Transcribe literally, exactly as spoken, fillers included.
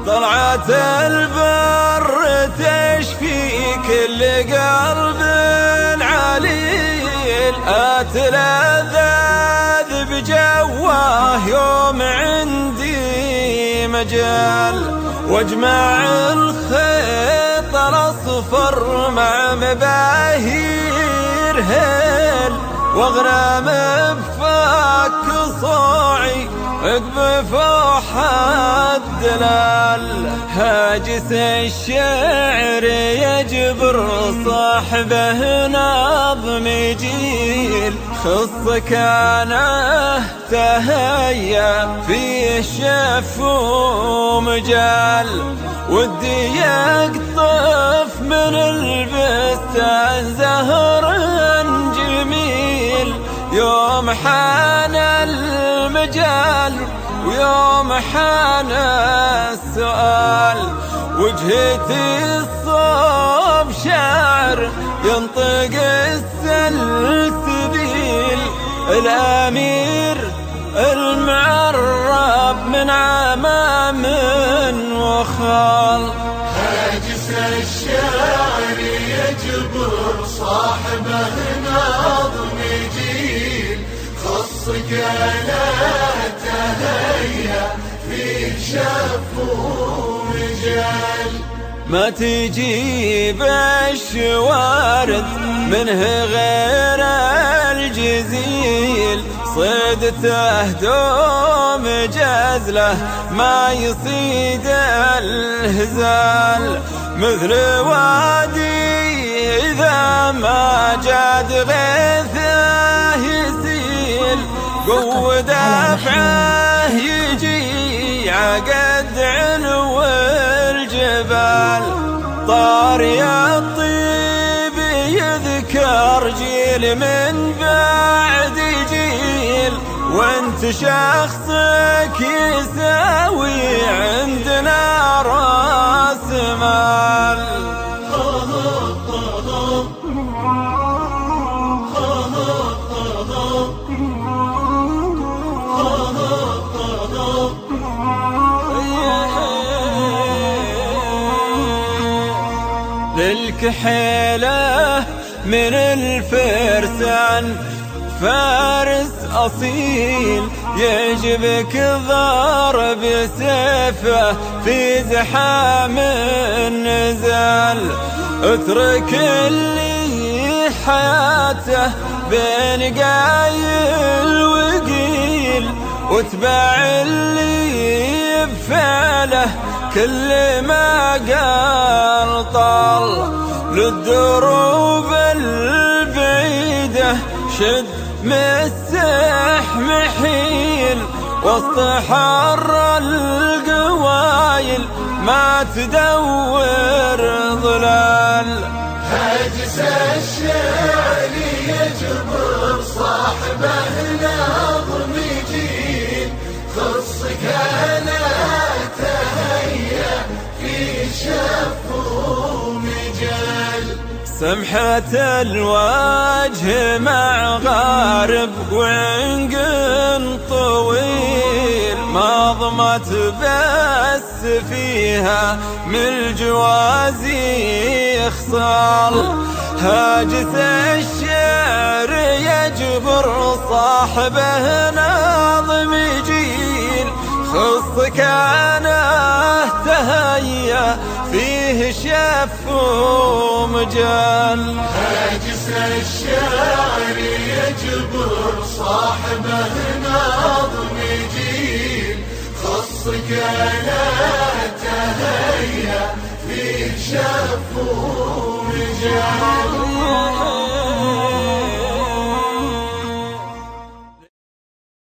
طلعت البر تشفي كل قلب عليل، اتلذذ بجواه يوم عندي مجال، واجمع الخيط الاصفر مع مباهير هيل، واغرم بفك صاعي عقب فوح الدلال. هاجس الشعر يجبر صاحبه نظم جيل، خصك انا تهيا فيه شف ومجال، ودي يقطف من البستان زهر جميل، يوم حان المجال ويوم حان السؤال، وجهتي الصوب شعر ينطق السلسبيل، الأمير المعرب من عمام وخال. هاجس الشعر يجبر صاحبه نظم جيل، خصك لا تهيا فيه شف ومجال، ما تجيب الشوارد منه غير الجزيل، صيدته دوم جزله ما يصيد الهزال، مثل وادي إذا ما جاد غيثه يسيل، قوة دفعه يجي عقد علو الجبال، طار يا الطيب يذكر جيل من بعد جيل، وانت شخصك يساوي عندنا راس مال. للكحيلة من الفرسان فارس أصيل، يعجبك ضرب سيفه في زحام النزال، اترك اللي حياته بين قايل وقيل، واتبع اللي بفعله كل ما قال طال، للدروب البعيدة شد مسح محيل، وسط حر القوايل ما تدور ظلال. هاجس الشعر يجبر صاحبه نظم جيل، خصك لا تهيا في شف ومجال، سمحة الوجه مع غارب وعنق طويل، ما ضمت بس فيها من الجوازي خصال، هاجس الشعر يجبر صاحبه نظم جيل، خصك انا تهيا فيه شف ومجال. هاجس الشعر يجبر صاحبه نظم جيل، خصك لا تهيا فيه شف ومجال.